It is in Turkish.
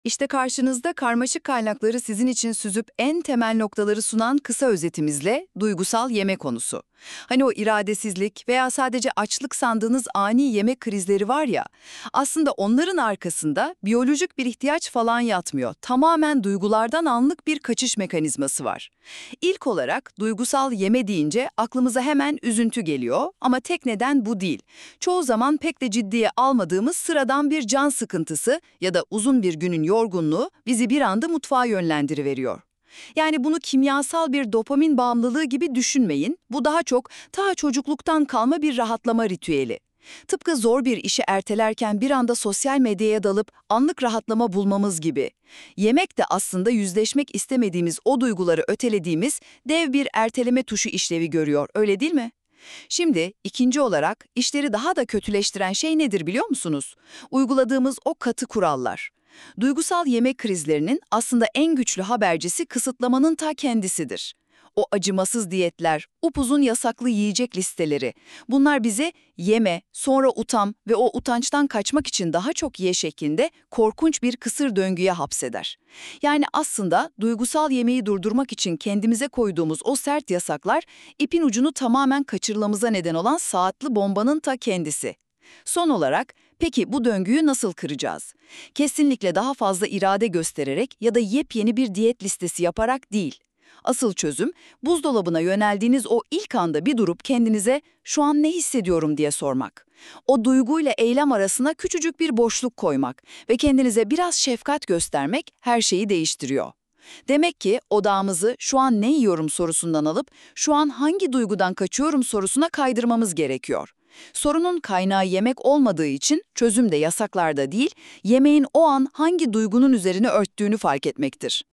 İşte karşınızda karmaşık kaynakları sizin için süzüp en temel noktaları sunan kısa özetimizle duygusal yeme konusu. Hani o iradesizlik veya sadece açlık sandığınız ani yemek krizleri var ya, aslında onların arkasında biyolojik bir ihtiyaç falan yatmıyor. Tamamen duygulardan anlık bir kaçış mekanizması var. İlk olarak duygusal yeme deyince aklımıza hemen üzüntü geliyor ama tek neden bu değil. Çoğu zaman pek de ciddiye almadığımız sıradan bir can sıkıntısı ya da uzun bir günün yorgunluğu bizi bir anda mutfağa yönlendiriveriyor. Yani bunu kimyasal bir dopamin bağımlılığı gibi düşünmeyin. Bu daha çok ta çocukluktan kalma bir rahatlama ritüeli. Tıpkı zor bir işi ertelerken bir anda sosyal medyaya dalıp anlık rahatlama bulmamız gibi. Yemek de aslında yüzleşmek istemediğimiz o duyguları ötelediğimiz dev bir erteleme tuşu işlevi görüyor, öyle değil mi? Şimdi ikinci olarak işleri daha da kötüleştiren şey nedir biliyor musunuz? Uyguladığımız o katı kurallar. Duygusal yemek krizlerinin aslında en güçlü habercisi kısıtlamanın ta kendisidir. O acımasız diyetler, upuzun yasaklı yiyecek listeleri, bunlar bize yeme, sonra utan ve o utançtan kaçmak için daha çok ye şeklinde korkunç bir kısır döngüye hapseder. Yani aslında duygusal yemeği durdurmak için kendimize koyduğumuz o sert yasaklar, ipin ucunu tamamen kaçırmamıza neden olan saatli bombanın ta kendisi. Son olarak, peki bu döngüyü nasıl kıracağız? Kesinlikle daha fazla irade göstererek ya da yepyeni bir diyet listesi yaparak değil. Asıl çözüm, buzdolabına yöneldiğiniz o ilk anda bir durup kendinize "şu an ne hissediyorum?" diye sormak. O duyguyla eylem arasına küçücük bir boşluk koymak ve kendinize biraz şefkat göstermek her şeyi değiştiriyor. Demek ki odağımızı "şu an ne yiyorum?" sorusundan alıp "şu an hangi duygudan kaçıyorum?" sorusuna kaydırmamız gerekiyor. Sorunun kaynağı yemek olmadığı için çözüm de yasaklarda değil, yemeğin o an hangi duygunun üzerine örttüğünü fark etmektir.